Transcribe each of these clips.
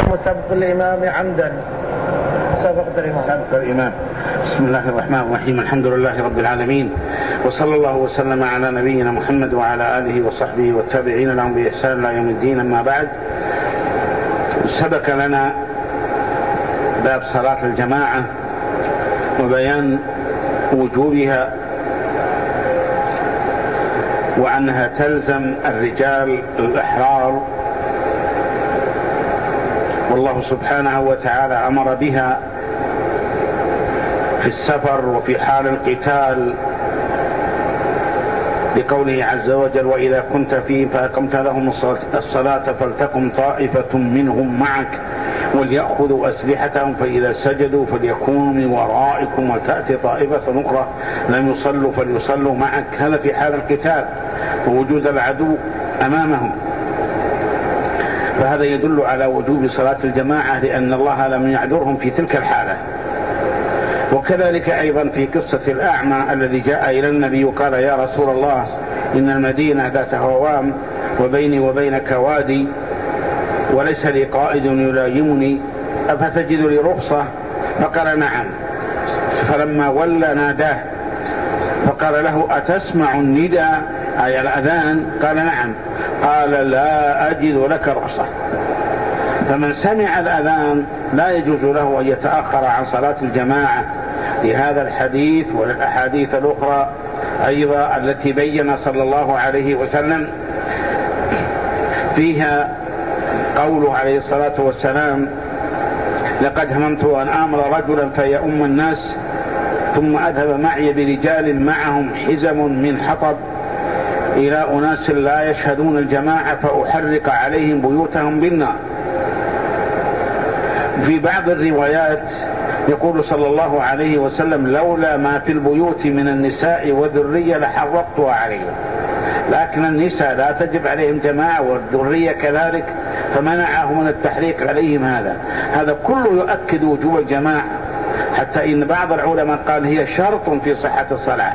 سبق الإمام عمدا. سبق الإمام. بسم الله الرحمن الرحيم. الحمد لله رب العالمين، وصلى الله وسلم على نبينا محمد وعلى آله وصحبه والتابعين لهم بإحسان إلى يوم الدين. أما بعد، سبق لنا باب صلاة الجماعة وبيان وجوبها وأنها تلزم الرجال الأحرار، والله سبحانه وتعالى أمر بها في السفر وفي حال القتال بقوله عز وجل: وإذا كنت فيهم فأقمت لهم الصلاة فلتقم طائفة منهم معك وليأخذوا أسلحتهم فإذا سجدوا فليكونوا من ورائكم ولتأتي طائفة أخرى لم يصلوا فليصلوا معك. هذا في حال القتال ووجود العدو أمامهم، فهذا يدل على وجوب صلاة الجماعة لأن الله لم يعذرهم في تلك الحالة. وكذلك أيضا في قصة الأعمى الذي جاء إلى النبي وقال: يا رسول الله، إن المدينة ذات هوام وبيني وبينك وادي وليس لي قائد يلايمني، أفتجد لي رخصة؟ فقال: نعم. فلما ولى ناداه فقال له: أتسمع النداء أي الأذان؟ قال: نعم. قال: لا أجد لك رخصة. فمن سمع الأذان لا يجوز له أن يتأخر عن صلاة الجماعة لهذا الحديث وللأحاديث الأخرى أيضا التي بين صلى الله عليه وسلم فيها قوله عليه الصلاة والسلام: لقد هممت أن آمر رجلا فيؤم الناس ثم أذهب معي برجال معهم حزم من حطب إلى أناس لا يشهدون الجماعة فأحرق عليهم بيوتهم بالنار. في بعض الروايات يقول صلى الله عليه وسلم: لولا ما في البيوت من النساء وذرية لحرقتها عليهم. لكن النساء لا تجب عليهم جماعة والذرية كذلك، فمنعه من التحريق عليهم. هذا كله يؤكد وجوب الجماعة، حتى إن بعض العلماء قال هي شرط في صحة الصلاة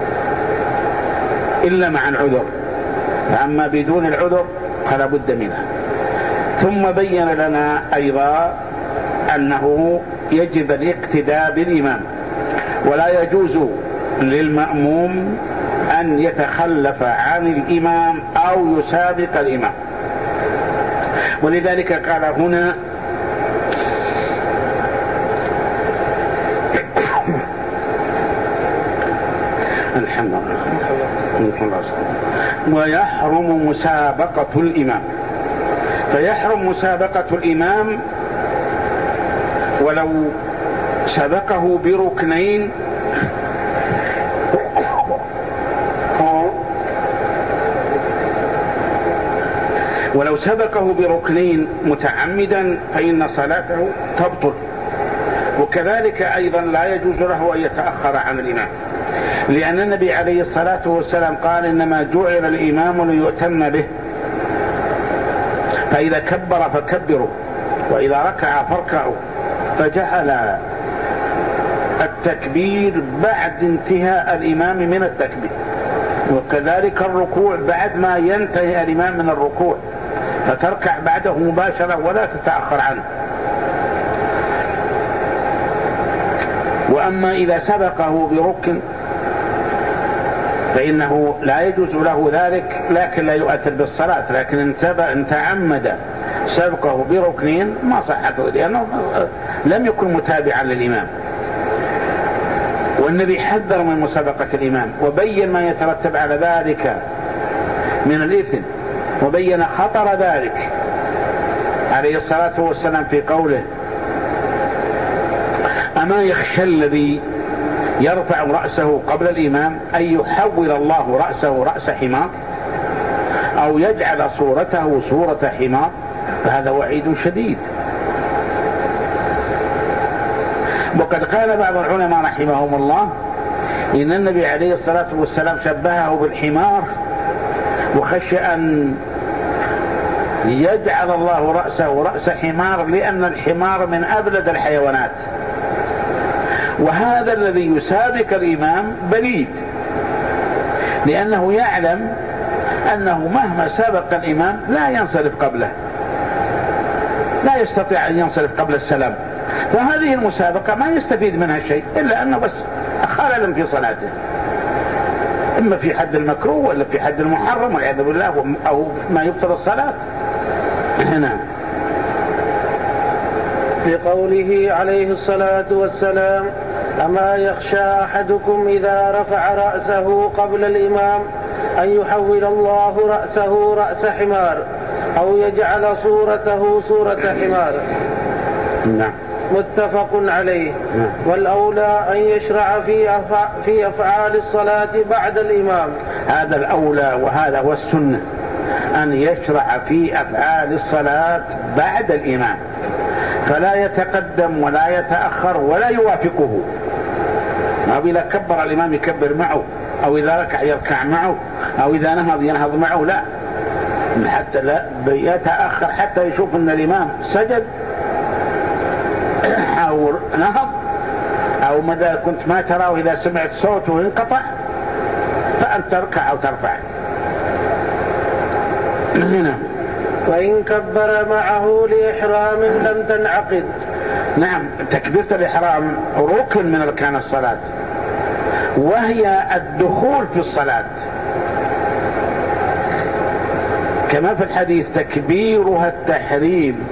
إلا مع العذر، فأما بدون العذر فلا بد منها. ثم بين لنا أيضا أنه يجب الاقتداء بالإمام، ولا يجوز للمأموم أن يتخلف عن الإمام أو يسابق الإمام. ولذلك قال هنا: الحمد لله، ويحرم مسابقة الإمام. فيحرم مسابقة الإمام ولو سبقه بركنين متعمدا فإن صلاته تبطل. وكذلك أيضا لا يجوز له أن يتأخر عن الإمام، لأن النبي عليه الصلاة والسلام قال: إنما جعل الإمام ليؤتم به، فإذا كبر فكبروا وإذا ركع فاركعوا. فجعل التكبير بعد انتهاء الإمام من التكبير، وكذلك الركوع بعد ما ينتهي الإمام من الركوع، فتركع بعده مباشرة ولا تتأخر عنه. وأما إذا سبقه بركن فإنه لا يجوز له ذلك، لكن لا يؤثر بالصلاة. لكن إن تعمد سبقه بركنين ما صحته، لأنه لم يكن متابعا للإمام. والنبي حذر من مسابقة الإمام وبين ما يترتب على ذلك من الإثم، وبين خطر ذلك عليه الصلاة والسلام في قوله: أما يخشى الذي يرفع رأسه قبل الإمام أن يحول الله رأسه رأس حمار أو يجعل صورته صورة حمار؟ فهذا وعيد شديد. وقد قال بعض العلماء رحمهم الله إن النبي عليه الصلاة والسلام شبهه بالحمار وخشى أن يجعل الله رأسه رأس حمار، لأن الحمار من أبلد الحيوانات، وهذا الذي يسابق الإمام بليد، لأنه يعلم أنه مهما سبق الإمام لا ينصرف قبله، لا يستطيع أن ينصرف قبل السلام، فهذه المسابقة ما يستفيد منها شيء إلا أنه بس خلل في صلاته، إما في حد المكروه ولا في حد المحرم والعياذ بالله، أو ما يبطل الصلاة هنا. بقوله عليه الصلاة والسلام: أما يخشى أحدكم إذا رفع رأسه قبل الإمام أن يحول الله رأسه رأس حمار أو يجعل صورته صورة حمار. نعم. متفق عليه. والأولى أن يشرع في أفعال الصلاة بعد الإمام. هذا الأولى وهذا هو السنة، أن يشرع في أفعال الصلاة بعد الإمام، فلا يتقدم ولا يتأخر ولا يوافقه. ما إذا كبر الإمام يكبر معه، أو إذا ركع يركع معه، أو إذا نهض ينهض معه، لا، حتى لا يتأخر حتى يشوف أن الإمام سجد أو نهض، أو ماذا كنت ما تراه إذا سمعت صوته انقطع فأن تركع أو ترفع. هنا وإن كبر معه لإحرام لم تنعقد. نعم، تكبيرة الإحرام ركن من أركان الصلاة، وهي الدخول في الصلاة، كما في الحديث: تكبيرها التحريم،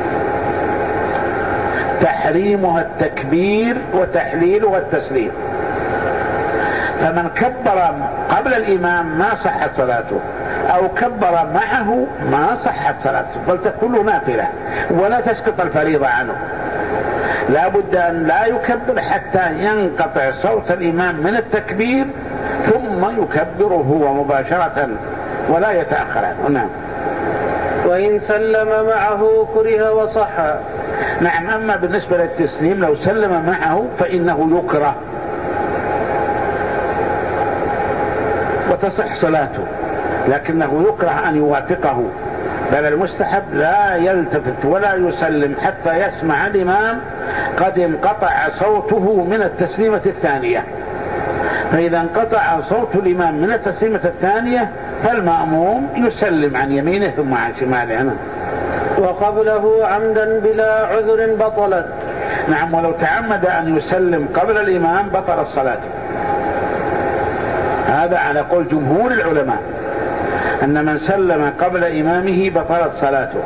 تحريمها التكبير، وتحليلها التسليم. فمن كبر قبل الإمام ما صحت صلاته، أو كبر معه ما صحت صلاته، بل تكون نافلة ولا تسقط الفريضة عنه. لا بد أن لا يكبر حتى ينقطع صوت الإمام من التكبير، ثم يكبر هو مباشرة ولا يتأخر عنه. نعم. وإن سلم معه كره وصح. نعم. أما بالنسبة للتسليم لو سلم معه فإنه يكره وتصح صلاته، لكنه يكره أن يوافقه، بل المستحب لا يلتفت ولا يسلم حتى يسمع الإمام قد انقطع صوته من التسليمة الثانية. فإذا انقطع صوت الإمام من التسليمة الثانية فالمأموم يسلم عن يمينه ثم عن شماله. وقبله عمدا بلا عذر بطلت. نعم. ولو تعمد أن يسلم قبل الإمام بطل الصلاة. هذا على قول جمهور العلماء، أن من سلم قبل إمامه بطلت صلاته،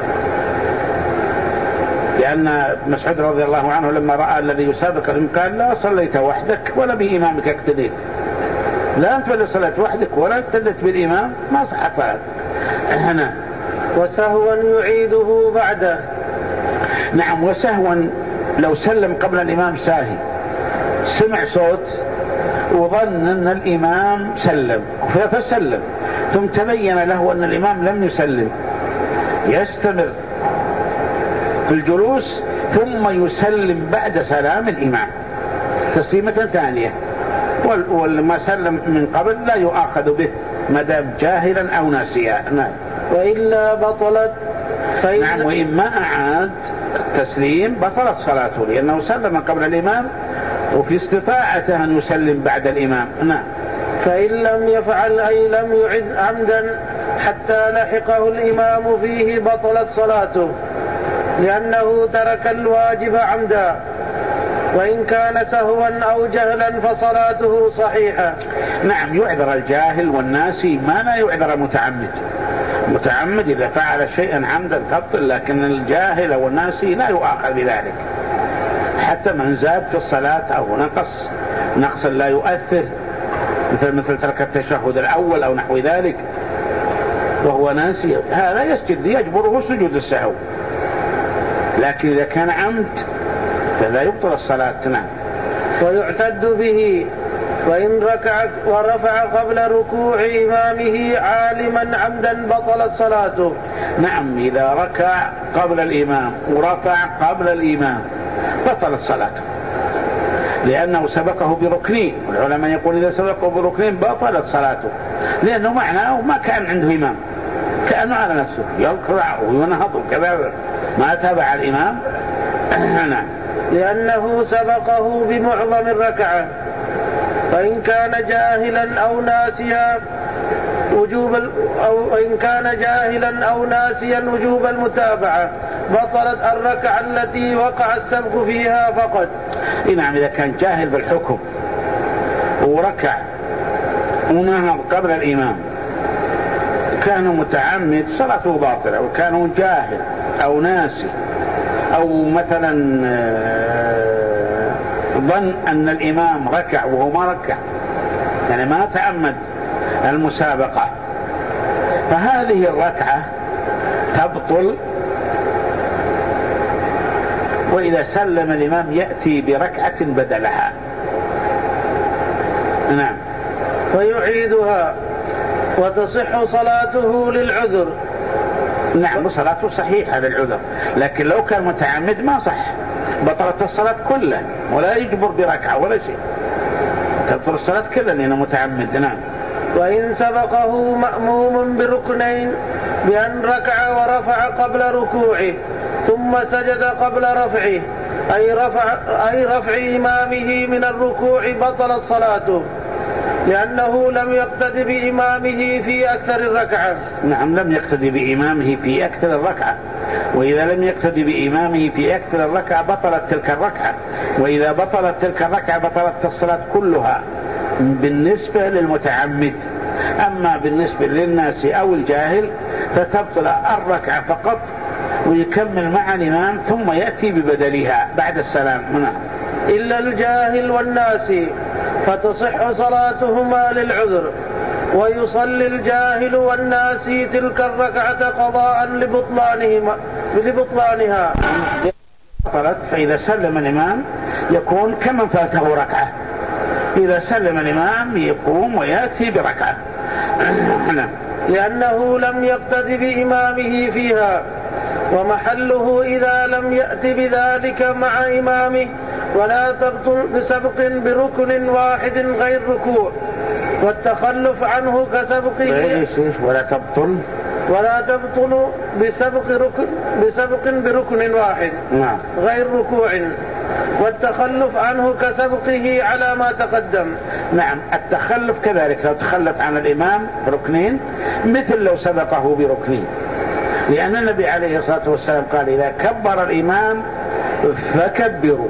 لأن مسعود رضي الله عنه لما رأى الذي يسابق قال: لا صليت وحدك ولا بإمامك اقتديت، لا أنت ولا صليت وحدك ولا اقتدت بالإمام، ما صحت صلاتك. هنا. وسهوا يعيده بعده. نعم. وسهوا لو سلم قبل الإمام ساهي، سمع صوت وظن أن الإمام سلم فسلم، ثم تبين له أن الإمام لم يسلم، يستمر في الجلوس ثم يسلم بعد سلام الإمام تسليمة ثانية، والما سلم من قبل لا يؤاخذ به ما دام جاهلا أو ناسيا. نعم. وإلا بطلت. نعم. وإن ما أعاد التسليم بطلت صلاته، لأنه سلم قبل الإمام وفي استطاعته أن يسلم بعد الإمام. نعم. فإن لم يفعل أي لم يعد عمدا حتى لحقه الإمام فيه بطلت صلاته، لأنه ترك الواجب عمدا. وإن كان سهوا أو جهلا فصلاته صحيحة. نعم. يعذر الجاهل والناسي ما لا يعذر المتعمد. المتعمد إذا فعل شيئا عمدا تبطل، لكن الجاهل والناسي لا يؤاخذ بذلك. حتى من زاد في الصلاة أو نقصا لا يؤثر، مثل ترك التشهد الأول أو نحو ذلك وهو ناسي، هذا يسجد يجبره سجود السهو. لكن إذا كان عمد فلا يبطل الصلاة. نعم. ويعتد به. وإن ركع ورفع قبل ركوع إمامه عالما عمدا بطلت صلاته. نعم. إذا ركع قبل الإمام ورفع قبل الإمام بطلت صلاته، لأنه سبقه بركنين، والعلماء يقول إذا سبقه بركنين بطلت صلاته، لأنه معناه ما كان عنده إمام، كأنه على نفسه يركع وينهض وكذا، ما تابع الإمام. نعم. لأنه سبقه بمعظم الركعة. فإن كان جاهلا أو ناسيا أو إن كان جاهلا أو ناسيا وجوب المتابعة بطلت الركعة التي وقع السبق فيها فقط. نعم، إذا كان جاهل بالحكم وركع ونهض قبل الإمام كان متعمد صلاته باطلة، وكان جاهل أو ناسي أو مثلا ظن أن الإمام ركع وهو ما ركع، يعني ما تعمد المسابقة، فهذه الركعة تبطل. وإذا سلم الإمام يأتي بركعة بدلها. نعم. ويعيدها وتصح صلاته للعذر. نعم، صلاته صحيحة للعذر، لكن لو كان متعمد ما صح، بطلت الصلاة كلها ولا يجبر بركعة ولا شيء، تبطل الصلاة كلها لأنه متعمد. نعم. وإن سبقه مأموم بركنين بأن ركع ورفع قبل ركوعه ثم سجد قبل رفعه أي رفع إمامه من الركوع بطلت صلاته، لأنه لم يقتد بإمامه في أكثر الركعة. نعم، لم يقتد بإمامه في أكثر الركعة، وإذا لم يقتد بإمامه في أكثر الركعة بطلت تلك الركعة، وإذا بطلت تلك الركعة بطلت الصلاة كلها بالنسبة للمتعمد. أما بالنسبة للناس أو الجاهل فتبطل الركعة فقط ويكمل مع الإمام ثم يأتي ببدلها بعد السلام. إلا الجاهل والناس فتصح صلاتهما للعذر، ويصلي الجاهل والناس تلك الركعة قضاء لبطلانها. فإذا سلم الإمام يكون كمن فاته ركعة، إذا سلم الإمام يقوم ويأتي بركعة لأنه لم يقتد بإمامه فيها، ومحله إذا لم يأت بذلك مع إمامه ولا تبطل بسبق بركن واحد غير ركوع، والتخلف عنه كسبقه ولا تبطل بسبق بركن واحد غير ركوع، والتخلف عنه كسبقه على ما تقدم. نعم، التخلف كذلك، لو تخلف عن الإمام بركنين مثل لو سبقه بركنين، لأن النبي عليه الصلاة والسلام قال إذا كبر الإمام فكبروا،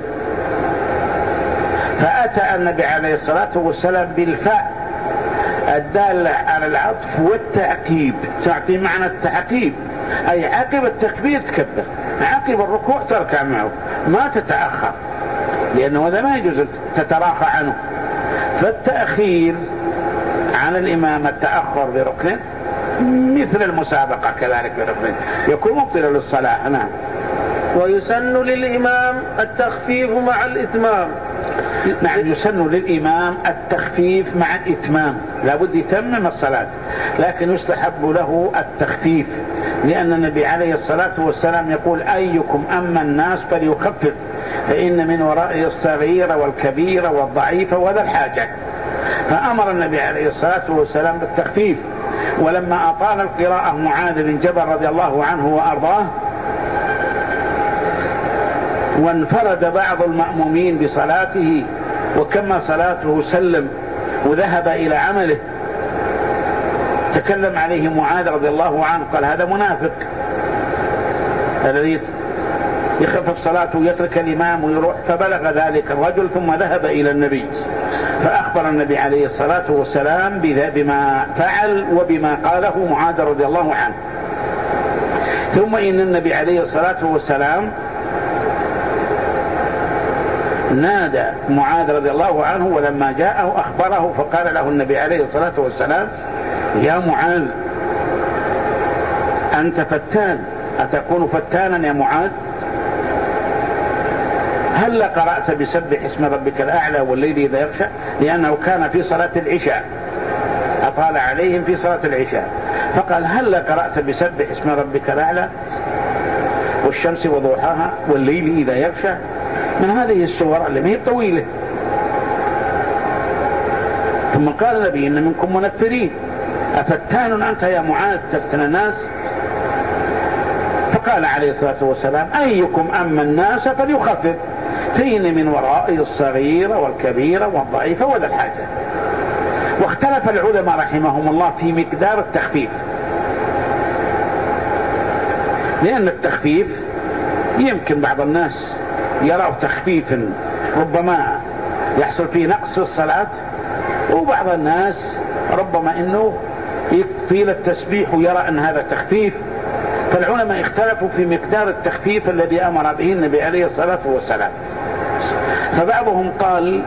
فأتى النبي عليه الصلاة والسلام بالفاء الدالة على العطف والتعقيب، تعطي معنى التعقيب، أي عقب التكبير تكبر، عقب الركوع تركع معه، ما تتأخر، لأنه هذا ما يجوز تتراخى عنه. فالتأخير عن الإمام التأخر بركن مثل المسابقة كذلك بركن يكون مبطلا للصلاة. نعم. ويسن للإمام التخفيف مع الإتمام. نعم، يسن للإمام التخفيف مع الإتمام، لابد يتمم الصلاة، لكن يستحب له التخفيف، لأن النبي عليه الصلاة والسلام يقول أيكم أما الناس فليخفف فإن من ورائه الصغير والكبير والضعيف وذا الحاجة. فأمر النبي عليه الصلاة والسلام بالتخفيف. ولما أطال القراءة معاذ بن جبل رضي الله عنه وأرضاه وانفرد بعض المأمومين بصلاته وكما صلاته سلم وذهب إلى عمله، تكلم عليه معاذ رضي الله عنه قال هذا منافق الذي يخفف صلاته ويترك الإمام ويروح. فبلغ ذلك الرجل ثم ذهب إلى النبي، فأخبر النبي عليه الصلاة والسلام بما فعل وبما قاله معاذ رضي الله عنه. ثم إن النبي عليه الصلاة والسلام نادى معاذ رضي الله عنه، ولما جاءه أخبره فقال له النبي عليه الصلاة والسلام يا معاذ أنت فتان، أتكون فتانا يا معاذ؟ هل قرأت بسبح اسم ربك الأعلى والليل إذا يغشى؟ لأنه كان في صلاة العشاء، أطال عليهم في صلاة العشاء، فقال هل قرأت بسبح اسم ربك الأعلى والشمس وضحاها والليل إذا يغشى؟ من هذه السور اللي هي طويلة. ثم قال النبي إن منكم منفرين، أفتان أنت يا معاذ تفتن الناس؟ فقال عليه الصلاة والسلام أيكم أما الناس فليخفف فإن من ورائه الصغير والكبير والضعيف وذا الحاجة. واختلف العلماء رحمهم الله في مقدار التخفيف، لأن التخفيف يمكن بعض الناس يروا تخفيفا ربما يحصل فيه نقص في الصلاة، وبعض الناس ربما انه يطيل التسبيح ويرى ان هذا تخفيف. فالعلماء اختلفوا في مقدار التخفيف الذي امر به النبي عليه الصلاة والسلام. فبعضهم قال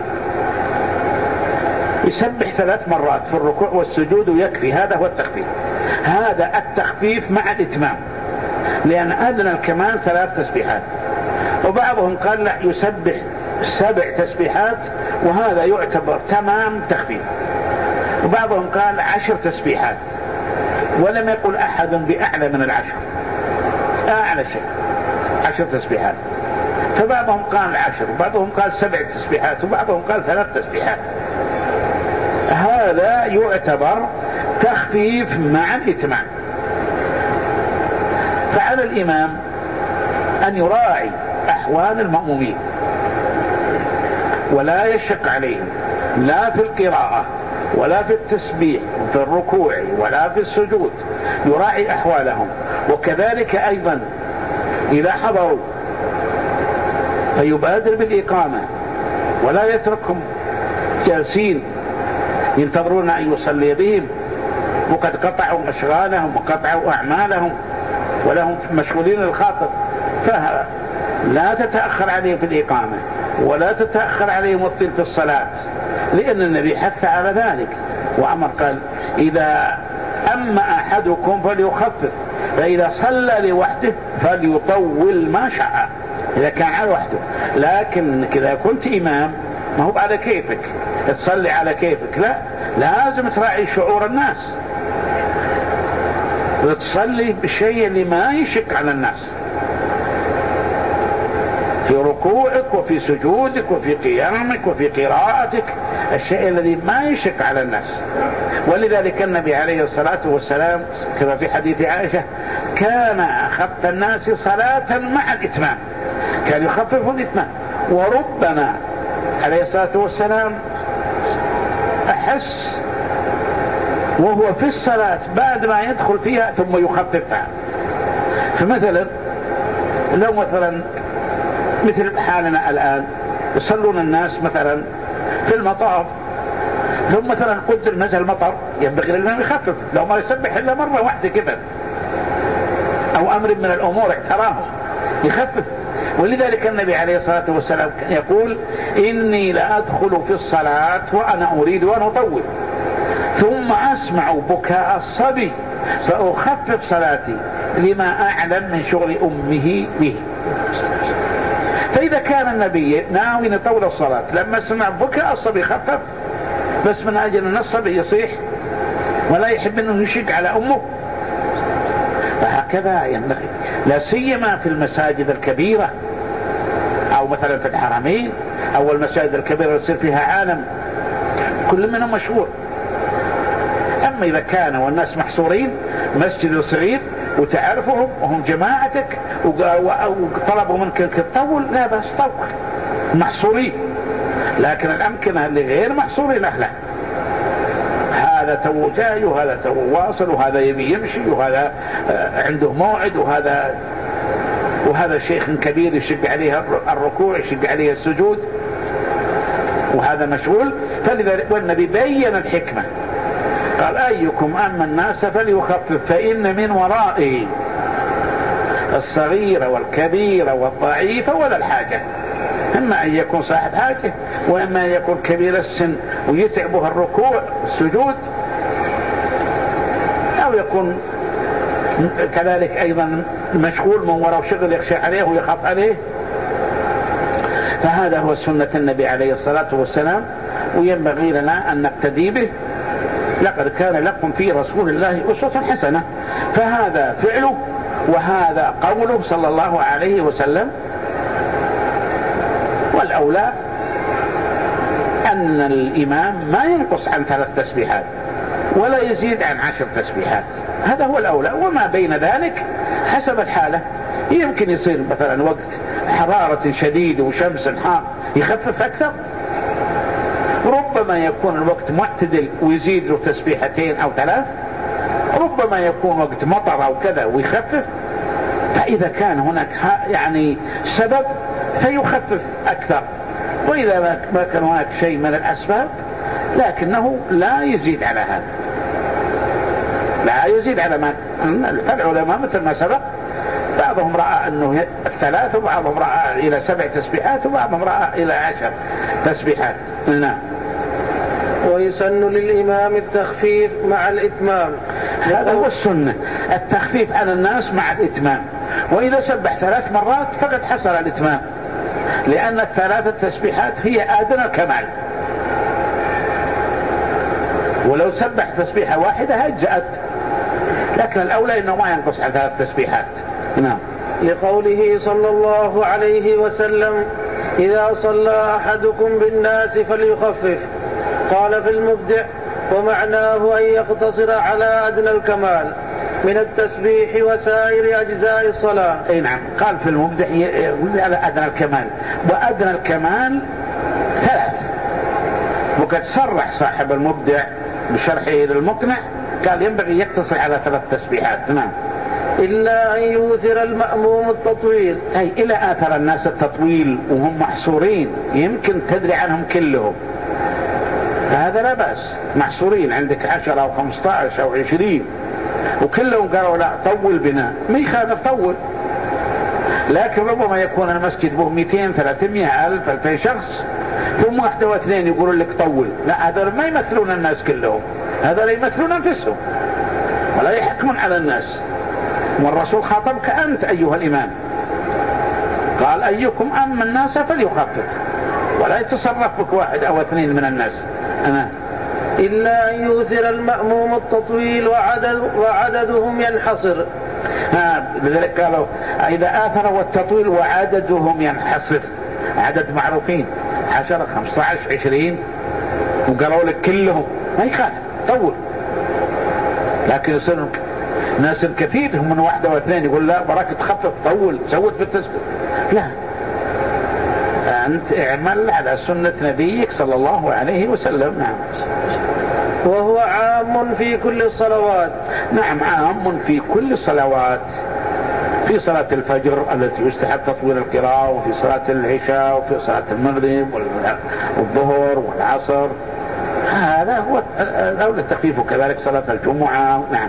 يسبح 3 مرات في الركوع والسجود ويكفي، هذا هو التخفيف، هذا التخفيف مع الاتمام، لأن أدنى الكمال 3 تسبيحات. وبعضهم قال لا، يسبح 7 تسبيحات وهذا يعتبر تمام تخفيف. وبعضهم قال 10 تسبيحات، ولم يقل أحد بأعلى من 10، أعلى شيء 10 تسبيحات. فبعضهم قال 10 وبعضهم قال 7 تسبيحات وبعضهم قال 3 تسبيحات. هذا يعتبر تخفيف مع الإتمام. فعلى الإمام أن يراعي أحوال المأمومين ولا يشق عليهم، لا في القراءة ولا في التسبيح في الركوع ولا في السجود، يراعي أحوالهم. وكذلك أيضا إذا حضروا فيبادر بالإقامة ولا يتركهم جالسين ينتظرون أن يصلي بهم، وقد قطعوا أشغالهم وقطعوا أعمالهم ولهم مشغولين الخاطر. فلا تتأخر عليهم في الإقامة ولا تتأخر عليهم الطيل في الصلاة، لأن النبي حث على ذلك وأمر قال إذا أما أحدكم فليخفف، فإذا صلى لوحده فليطول ما شاء إذا كان على وحده. لكن إذا كنت إمام ما هو على كيفك تصلي على كيفك، لا، لازم تراعي شعور الناس وتصلي بالشيء اللي ما يشق على الناس في ركوعك وفي سجودك وفي قيامك وفي قراءتك، الشيء الذي ما يشق على الناس. ولذلك النبي عليه الصلاة والسلام كما في حديث عائشة كان أخف الناس صلاة مع الإتمام، كان يخفف الإتمام. وربما عليه الصلاة والسلام أحس وهو في الصلاة بعد ما يدخل فيها ثم يخففها. فمثلا لو مثلا مثل حالنا الآن يصلون الناس مثلا في المطار، ثم مثلا قدر نزل مطر ينبغي لهم يخفف، لو ما يسبح إلا مرة واحدة كذا أو أمر من الأمور اعتراهم يخفف. ولذلك النبي عليه الصلاة والسلام يقول إني لأدخل في الصلاة وأنا أريد أن أطول ثم أسمع بكاء الصبي فأخفف صلاتي لما أعلم من شغل أمه به. فإذا كان النبي ناوي يطول الصلاة لما سمع بكاء الصبي خفف، بس من أجل أن الصبي يصيح ولا يحب أنه يشق على أمه. فهكذا ينبغي، لا سيما في المساجد الكبيرة أو مثلا في الحرمين أو المساجد الكبيرة يصير فيها عالم كل منهم مشهور. أما إذا كان والناس محصورين مسجد صغير وتعرفهم وهم جماعتك وطلبوا منك تطول، لا بس طول محصورين. لكن الأمكنة اللي غير محصورين أهلا، هذا تو جاي وهذا تو واصل وهذا يبي يمشي وهذا عنده موعد وهذا شيخ كبير يشق عليه الركوع يشق عليه السجود وهذا مشغول. فلذلك والنبي بين الحكمة قال أيكم أما الناس فليخفف فإن من ورائه الصغير والكبير والضعيف ولا الحاجة، إما أن يكون صاحب حاجة وإما أن يكون كبير السن ويتعبه الركوع والسجود، أو يكون كذلك أيضا مشغول من وراء شغل يخشى عليه ويخاف عليه. فهذا هو سنة النبي عليه الصلاة والسلام، وينبغي لنا أن نقتدي به. لقد كان لكم في رسول الله أسوة حسنة، فهذا فعله وهذا قوله صلى الله عليه وسلم. والأولى أن الإمام ما ينقص عن 3 تسبيحات ولا يزيد عن 10 تسبيحات، هذا هو الأولى. وما بين ذلك حسب الحالة، يمكن يصير مثلا وقت حرارة شديدة وشمس حار يخفف أكثر، ربما ربما يكون الوقت معتدل ويزيد له تسبيحتين أو 3، ربما يكون وقت مطر أو كذا ويخفف. فإذا كان هناك يعني سبب فيخفف أكثر، وإذا ما كان هناك شيء من الأسباب لكنه لا يزيد على هذا، لا يزيد على ما العلماء مثل ما سبق، بعضهم رأى أنه 3 وبعضهم رأى إلى 7 تسبيحات وبعضهم رأى إلى 10 تسبيحات. نعم. ويسن للإمام التخفيف مع الإتمام، هذا هو السنة، التخفيف على الناس مع الإتمام. وإذا سبح 3 مرات فقد حصل الإتمام، لأن ال3 تسبيحات هي أدنى الكمال، ولو سبح تسبيحة واحدة هجأت، لكن الأولى إنه ما ينقص على 3 تسبيحات. نعم. لقوله صلى الله عليه وسلم: إذا صلى أحدكم بالناس فليخفف. قال في المبدع: ومعناه أن يقتصر على أدنى الكمال من التسبيح وسائر أجزاء الصلاة. أي نعم، قال في المبدع على أدنى الكمال، وأدنى الكمال 3. وقد صرح صاحب المبدع بشرحه للمقنع قال ينبغي يقتصر على 3 تسبيحات. نعم. إلا أن يوثر المأموم التطويل، أي إلى آثر الناس التطويل وهم محصورين، يمكن تدري عنهم كلهم، فهذا لا بأس. محصورين عندك 10 أو 15 أو 20 وكلهم قالوا لا طول بنا، ما يخالف طول، لكن ربما يكون المسجد به 200 300 1000 2000 شخص، ثم 1 أو 2 يقولون لك طول. لا، هذا ما يمثلون الناس كلهم، هذا لا يمثلون أنفسهم ولا يحكمون على الناس. والرسول خاطبك أنت أيها الإمام، قال أيكم أم الناس فليخفف، ولا يتصرف بك 1 أو 2 من الناس. أنا إلا أن يؤثر المأموم التطويل وعددهم ينحصر. لذلك قالوا إذا آثر والتطويل وعددهم ينحصر، عدد معروفين 10 15 20 وقالوا لك كلهم ما يخالف طول، لكن يصير ناس كثير هم من 1 أو 2 يقول لا براك تخفف طول زود في التسبيح. لا، أنت اعمل على سنة نبيك صلى الله عليه وسلم. نعم. وهو عام في كل الصلوات. نعم، عام في كل الصلوات، في صلاة الفجر التي يستحب تطويل القراءة، وفي صلاة العشاء، وفي صلاة المغرب والظهر والعصر، هذا هو الأولى التخفيف، وكذلك صلاة الجمعة. نعم.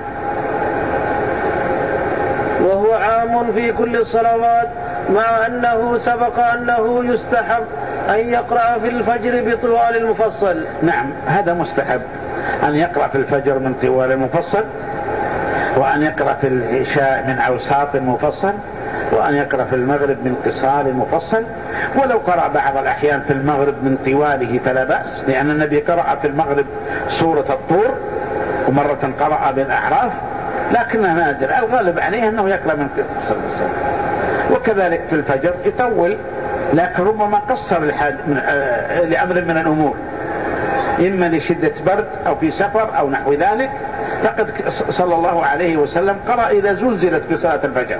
وهو عام في كل الصلوات، مع أنه سبق أنه يستحب أن يقرأ في الفجر بطوال المفصل. نعم، هذا مستحب أن يقرأ في الفجر من طوال المفصل، وأن يقرأ في العشاء من أوساط المفصل، وأن يقرأ في المغرب من قصار المفصل. ولو قرأ بعض الأحيان في المغرب من طواله فلا بأس، لأن النبي قرأ في المغرب سورة الطور، ومرة قرأ بالأعراف، لكنه نادر، الغالب عليه أنه يقرأ من قصار. وكذلك في الفجر يطول، لكن ربما قصر لأمر من الأمور، إما لشدة برد أو في سفر أو نحو ذلك، فقد صلى الله عليه وسلم قرأ إذا زلزلت في صلاة الفجر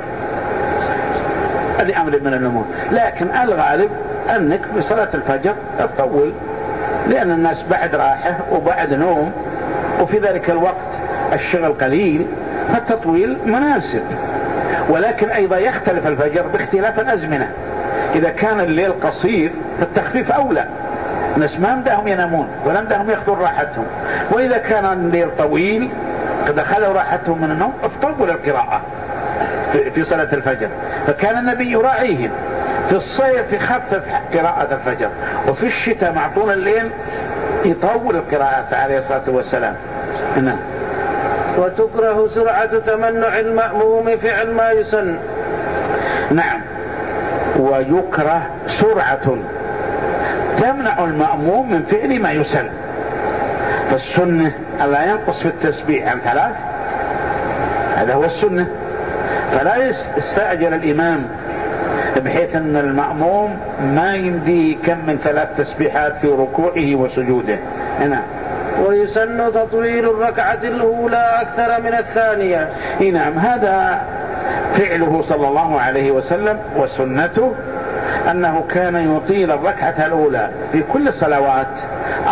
لأمر من الأمور. لكن الغالب أنك بصلاة الفجر تطول، لأن الناس بعد راحة وبعد نوم، وفي ذلك الوقت الشغل قليل، فالتطويل مناسب. ولكن أيضا يختلف الفجر باختلاف الأزمنة، إذا كان الليل قصير فالتخفيف أولى، الناس ما مداهم ينامون ولا مداهم يأخذون راحتهم. وإذا كان الليل طويل قد أخذوا راحتهم من النوم افترضوا للقراءة في صلاة الفجر، فكان النبي يراعيهم. في الصيف يخفف قراءة الفجر، وفي الشتاء مع طول الليل يطول القراءة عليه الصلاة والسلام. نعم. وتكره سرعة تمنع المأموم فعل ما يسن. نعم، ويكره سرعة تمنع المأموم من فعل ما يسن. فالسنة ألا ينقص في التسبيح عن 3، هذا هو السنة، فلا يستعجل الإمام بحيث أن المأموم ما يمدي كم من 3 تسبيحات في ركوعه وسجوده. هنا ويسن تطويل الركعة الأولى أكثر من الثانية. نعم، هذا فعله صلى الله عليه وسلم، وسنته أنه كان يطيل الركعة الأولى في كل الصلوات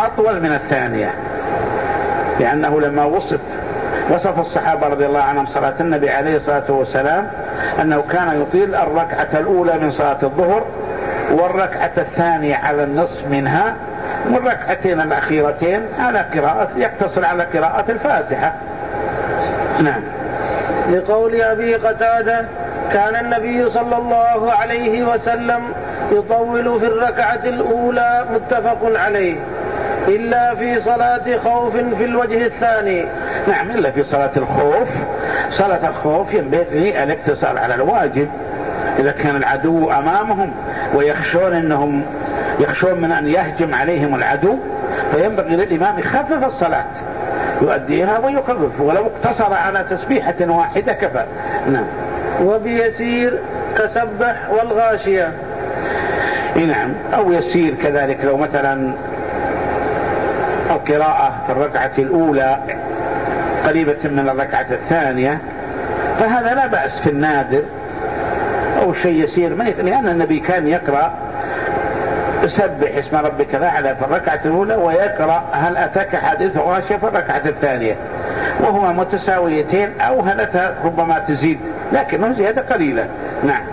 أطول من الثانية، لأنه لما وصف الصحابة رضي الله عنهم صلاة النبي عليه الصلاة والسلام أنه كان يطيل الركعة الأولى من صلاة الظهر والركعة الثانية على النصف منها والركعتين الأخيرتين على قراءة يقتصر على قراءة الفاتحة. نعم. لقول أبي قتادة كان النبي صلى الله عليه وسلم يطول في الركعة الأولى متفق عليه إلا في صلاة خوف في الوجه الثاني. نعم، إلا في صلاة الخوف. صلاة الخوف ينبغي الاقتصار على الواجب إذا كان العدو أمامهم يخشون من أن يهجم عليهم العدو، فينبغي للإمام يخفف الصلاة يؤديها ويخفف، ولو اقتصر على تسبيحة واحدة كفى. نعم. وبيسير كسبح والغاشية. نعم، أو يسير كذلك لو مثلا القراءة في الركعة الأولى قريبة من الركعة الثانية فهذا لا بأس في النادر أو شيء يسير، لأن النبي كان يقرأ سبح اسم ربك الأعلى في الركعة الأولى ويقرأ هل أتاك حديث غاشية في الركعة الثانية، وهما متساويتين أو هل ربما تزيد لكنه زيادة قليلة. نعم.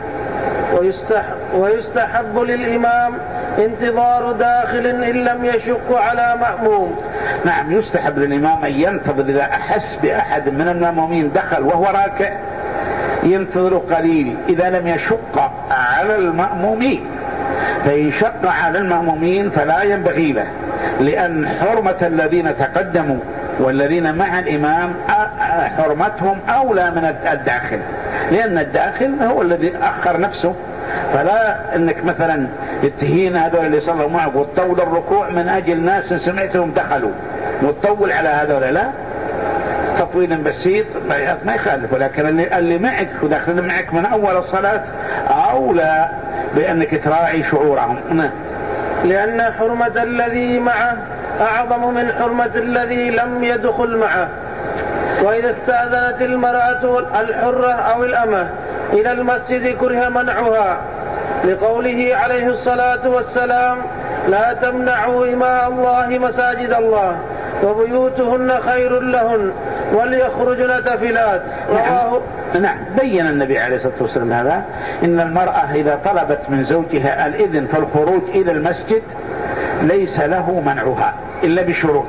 ويستحب للإمام انتظار داخل إن لم يشق على مأموم. نعم، يستحب للإمام أن ينتظر إذا أحس بأحد من المأمومين دخل وهو راكع ينتظر قليل إذا لم يشق على المأمومين، فإن شق على المأمومين فلا ينبغي له، لأن حرمة الذين تقدموا والذين مع الإمام حرمتهم أولى من الداخل، لأن الداخل هو الذي أخر نفسه، فلا أنك مثلا اتهين هذول اللي صلوا معك وتطول الركوع من أجل ناس سمعتهم دخلوا وتطول على هذول، لا، تطويل بسيط ما يخالف، ولكن اللي معك وداخلين معك من أول الصلاة أولى بأنك تراعي شعورهم. لأن حرمة الذي معه أعظم من حرمة الذي لم يدخل معه. وإذا استأذنت المرأة الحرة أو الأمة إلى المسجد كره منعها، لقوله عليه الصلاة والسلام لا تمنعوا إماء الله مساجد الله وبيوتهن خير لهن وليخرجن تفلات. نعم، بين النبي عليه الصلاة والسلام هذا، إن المرأة إذا طلبت من زوجها الإذن في الخروج إلى المسجد ليس له منعها إلا بشروط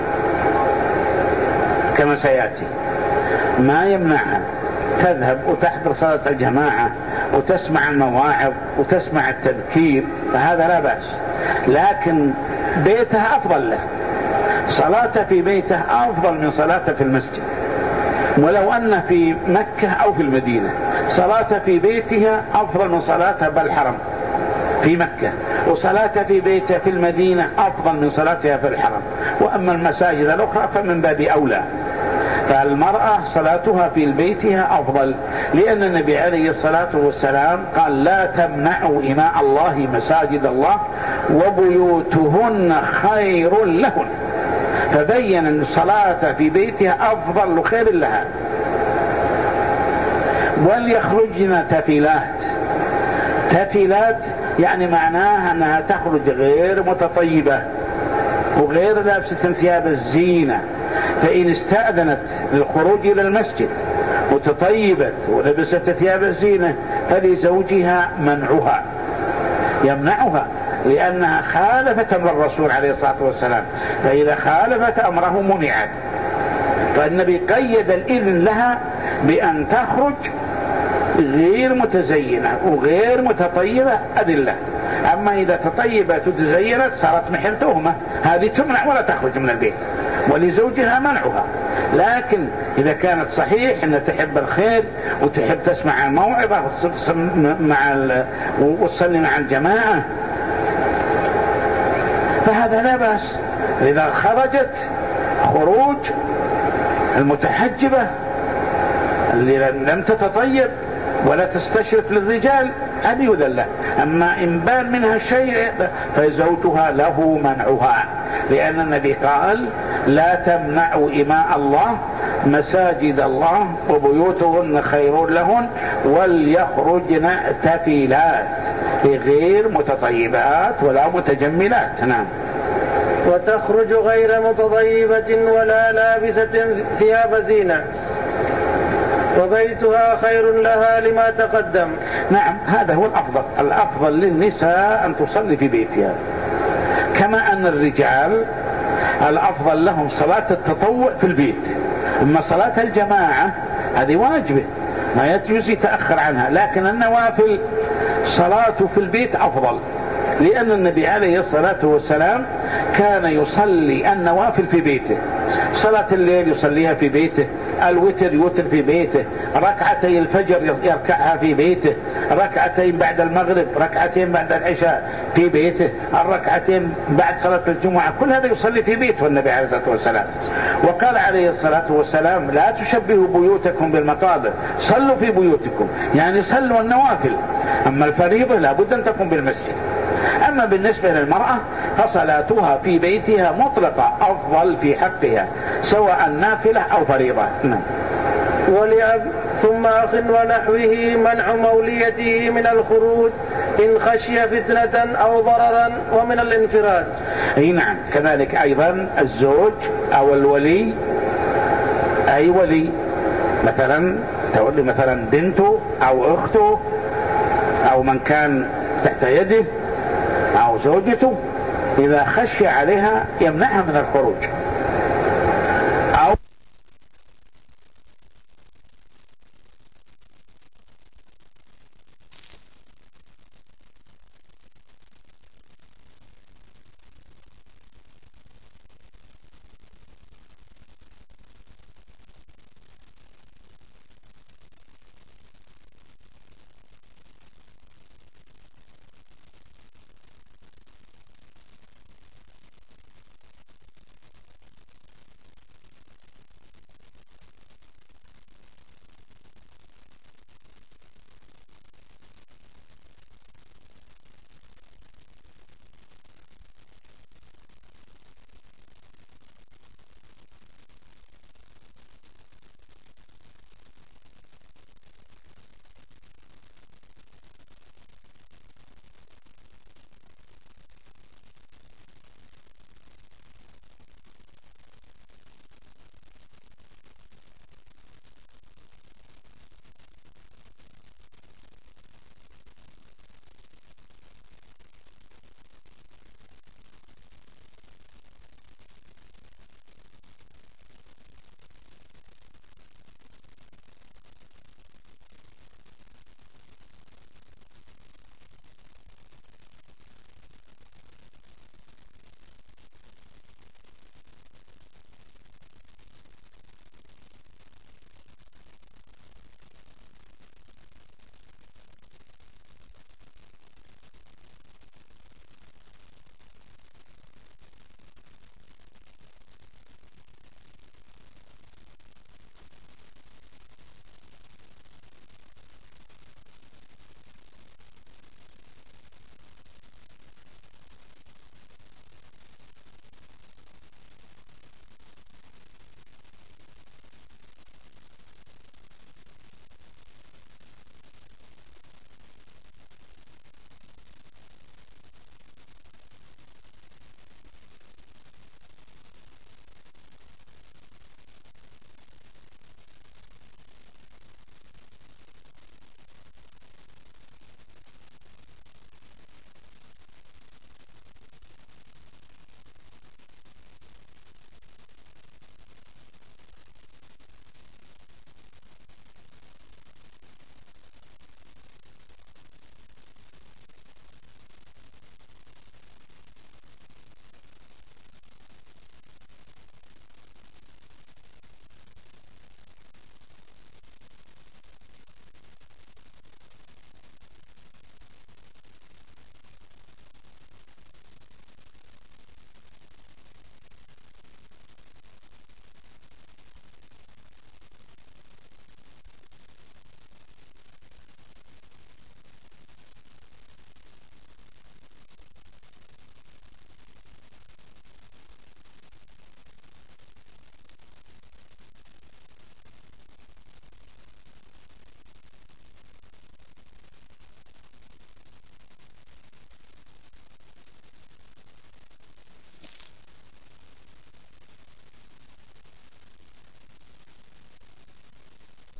كما سيأتي، ما يمنعها تذهب وتحضر صلاة الجماعة وتسمع المواعظ وتسمع التذكير، فهذا لا بأس، لكن بيتها أفضل له، صلاة في بيته أفضل من صلاة في المسجد، ولو أن في مكة أو في المدينة صلاة في بيتها أفضل من صلاتها بالحرم في مكة، وصلاة في بيتها في المدينة أفضل من صلاتها في الحرم، وأما المساجد الأخرى فمن باب أولى، فالمرأة صلاتها في بيتها أفضل، لأن النبي عليه الصلاة والسلام قال لا تمنعوا إماء الله مساجد الله وبيوتهن خير لهن، فبين أن الصلاة في بيتها أفضل خير لها. وليخرجن تفلات يعني معناها أنها تخرج غير متطيبة وغير لابسة ثياب الزينة، فإن استأذنت للخروج إلى المسجد وتطيبت ولبست ثياب الزينة فلزوجها منعها، يمنعها، لأنها خالفت أمر الرسول عليه الصلاة والسلام، فإذا خالفت أمره منعت، فالنبي قيد الإذن لها بأن تخرج غير متزينة وغير متطيبة أذلة. أما إذا تطيبت وتزينت صارت محل تهمة، هذه تمنع ولا تخرج من البيت، ولزوجها منعها. لكن إذا كانت صحيح أن تحب الخير وتحب تسمع الموعظة وتصلي مع الجماعة فهذا لا بأس. إذا خرجت خروج المتحجبة اللي لم تتطيب ولا تستشرف للرجال هذه يذل، أما إن بان منها شيء فزوجها له منعها، لأن النبي قال لا تمنعوا إماء الله مساجد الله وبيوتهن خير لهن وليخرجن تفلات غير متطيبات ولا متجملات. نعم. وتخرج غير متضيبة ولا لابسة ثياب زينة، وبيتها خير لها لما تقدم. نعم، هذا هو الأفضل للنساء أن تصلي في بيتها، كما أن الرجال الأفضل لهم صلاة التطوع في البيت. أما صلاة الجماعة هذه واجبة ما يجوز يتأخر عنها، لكن النوافل صلاته في البيت أفضل، لأن النبي عليه الصلاة والسلام كان يصلي النوافل في بيته. صلاة الليل يصليها في بيته، الوتر يوتر في بيته، ركعتي الفجر يركعها في بيته، ركعتين بعد المغرب، ركعتين بعد العشاء في بيته، الركعتين بعد صلاة الجمعة، كل هذا يصلي في بيته النبي عليه الصلاة والسلام. وقال عليه الصلاة والسلام: لا تشبهوا بيوتكم بالمقابر، صلوا في بيوتكم، يعني صلوا النوافل، أما الفريضة لا بد أن تكون بالمسجد. أما بالنسبة للمرأة فصلاتها في بيتها مطلقة أفضل في حقها، سواء نافلة أو فريضة. ولأب ثم أخ ونحوه منع موليته من الخروج إن خشي فتنة أو ضررا، ومن الانفراد. أي نعم، كذلك أيضا الزوج أو الولي، أي ولي مثلا تولي مثلا بنته أو أخته أو من كان تحت يده أو زوجته، إذا خشي عليها يمنعها من الخروج.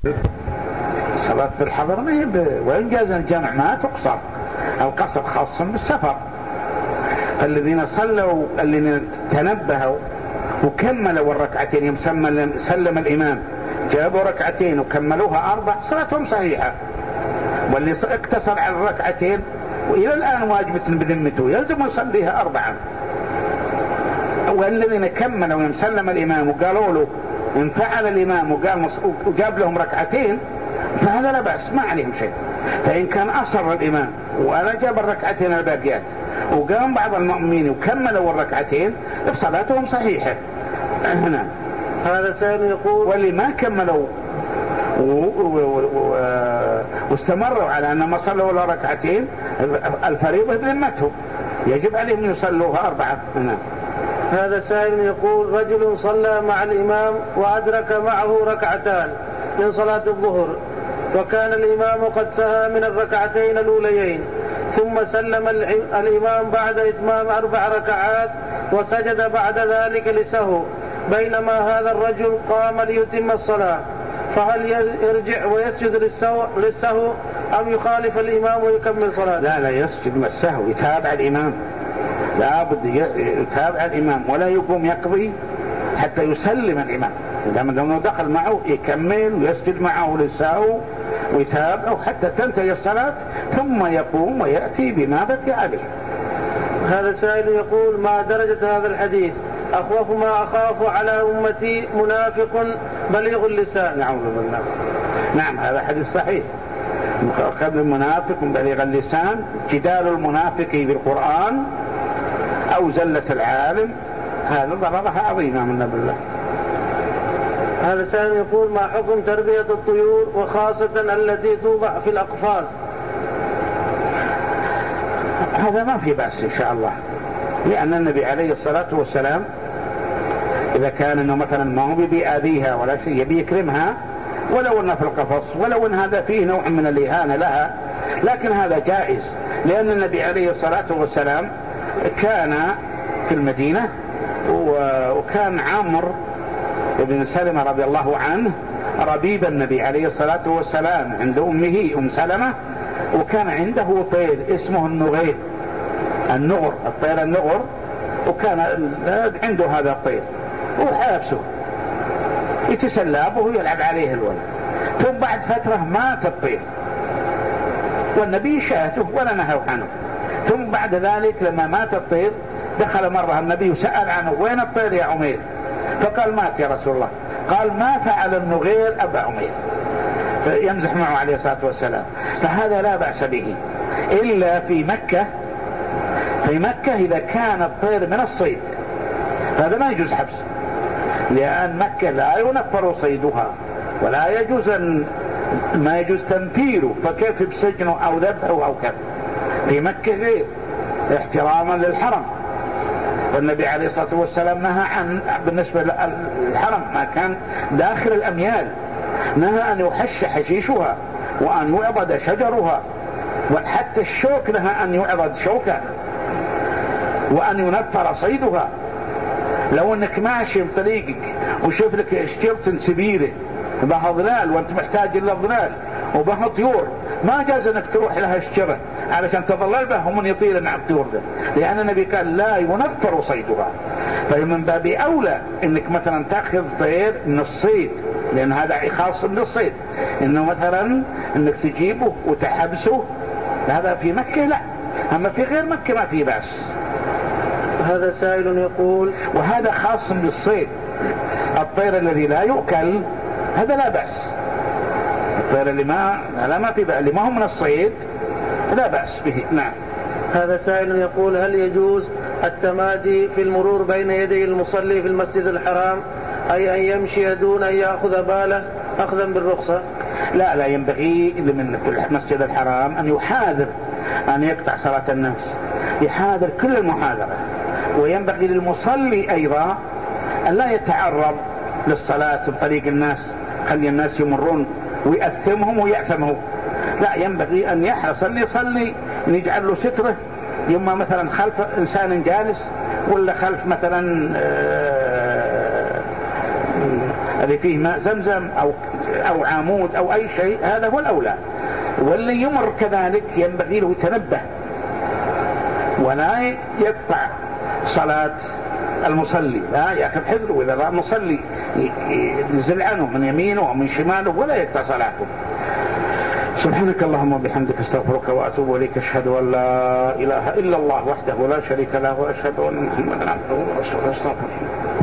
الصلاة في الحضر ما هي وإن جاز الجمع ما تقصر، القصر خاص بالسفر. الذين صلوا الذين تنبهوا وكملوا الركعتين يوم سلم الإمام جابوا ركعتين وكملوها 4 صلاتهم صحيحة. واللي اقتصر على الركعتين وإلى الآن واجبة بذمته يلزم يصليها 4. والذين كملوا يوم سلم الإمام وقالوا له إن فعل الإمام وجاب لهم ركعتين فهذا لا بأس ما عليهم شيء. فإن كان أصر الإمام وأنا جاب الركعتين الباقيات وقام بعض المؤمنين وكملوا الركعتين فصلاتهم صحيحة هنا. هذا سائل يقول واللي ما كملوا واستمروا على أن ما صلوا ولا ركعتين الفريضة بذمتهم يجب عليهم يصلوها 4 هنا. هذا سائل يقول رجل صلى مع الإمام وأدرك معه ركعتان من صلاة الظهر وكان الإمام قد سهى من الركعتين الأوليين ثم سلم الإمام بعد إتمام 4 ركعات وسجد بعد ذلك لسهو بينما هذا الرجل قام ليتم الصلاة، فهل يرجع ويسجد للسهو أم يخالف الإمام ويكمل صلاة؟ لا يسجد للسهو، يتابع الإمام، لا بد يتابع الإمام ولا يقوم يقضي حتى يسلم الإمام. لما دخل معه يكمل ويسجد معه للسهو ويتابعه حتى تنتهي الصلاة ثم يقوم ويأتي بما بقي عليه. هذا سائل يقول ما درجة هذا الحديث؟ أخوف ما أخاف على أمتي منافق بليغ اللسان. نعوذ بالله. نعم هذا حديث صحيح. أخذ المنافق بليغ اللسان، جدال المنافق بالقرآن أو زلة العالم، هذا ضررها عظيمة من بالله. هذا سائل يقول ما حكم تربية الطيور وخاصة التي توضع في الأقفاص؟ هذا ما في بأس إن شاء الله، لأن النبي عليه الصلاة والسلام إذا كان إنه مثلا ما هو بيأذيها ولا شيء يبي يكرمها ولو إنه في القفص ولو إن هذا فيه نوع من الإهانة لها، لكن هذا جائز لأن النبي عليه الصلاة والسلام كان في المدينة وكان عمرو بن سلمة رضي الله عنه ربيب النبي عليه الصلاة والسلام عند أمه أم سلمة، وكان عنده طير اسمه النغير، الطير النغر، وكان عنده هذا الطير وحابسه يتسلى به ويلعب عليه الولد. ثم بعد فترة مات الطير والنبي شاهده ولا نهوا عنه. ثم بعد ذلك لما مات الطير دخل مرة النبي وسأل عنه وين الطير يا عمير؟ فقال مات يا رسول الله. قال ما فعل النغير أبا عمير، يمزح معه عليه الصلاة والسلام. فهذا لا بأس به إلا في مكة. في مكة إذا كان الطير من الصيد هذا ما يجوز حبس، لأن مكة لا ينفر صيدها ولا يجوز ما يجوز تنفيره، فكيف بسجنه أو ذبحه أو كذا. في مكة غير احتراما للحرم، والنبي عليه الصلاة والسلام نهى عن بالنسبة للحرم ما كان داخل الأميال، نهى أن يحش حشيشها وأن يعضد شجرها، وحتى الشوك نهى أن يعضد شوكها وأن ينفر صيدها. لو أنك ماشي بطريقك وشوف لك اشجرة سبيرة بها ظلال وأنت محتاج إلى ظلال وبها طيور، ما جاز أنك تروح لها الشجرة علشان تظلل بها ومن يطير مع الطيور ده، لأن النبي قال لا ينفر صيدها. فمن باب أولى أنك مثلا تأخذ طير من الصيد، لأن هذا خاص بالصيد، إنه مثلا أنك تجيبه وتحبسه، هذا في مكة لا، أما في غير مكة ما في بأس. هذا سائل يقول وهذا خاص بالصيد، الطير الذي لا يؤكل هذا لا بأس، الطير اللي ما في بأس اللي ما هو من الصيد لا بأس به. نعم. هذا سائل يقول هل يجوز التمادي في المرور بين يدي المصلي في المسجد الحرام، أي أن يمشي دون أن يأخذ باله أخذا بالرخصة؟ لا ينبغي لمن في المسجد الحرام أن يحاذر أن يقطع صلاة الناس، يحاذر كل المحاذرة. وينبغي للمصلي أيضا أن لا يتعرض للصلاة بطريق الناس، خلي الناس يمرون ويأثمهم ويأثمه، لا، ينبغي أن يحرص اللي يصلي نجعل له ستره، يما مثلا خلف إنسان جالس ولا خلف مثلا اللي فيه ماء زمزم أو أو عمود أو أي شيء، هذا هو الأولى. واللي يمر كذلك ينبغي له يتنبه ولا يقطع صلاة المصلي، لا يأخذ حذره، وإذا رأى مصلي ينزل عنه من يمينه ومن شماله ولا يقطع صلاته. سبحانك اللهم وبحمدك استغفرك وأتوب إليك، أشهد أن لا إله إلا الله وحده لا شريك له، وأشهد أن محمدا عبده ورسوله. استغفر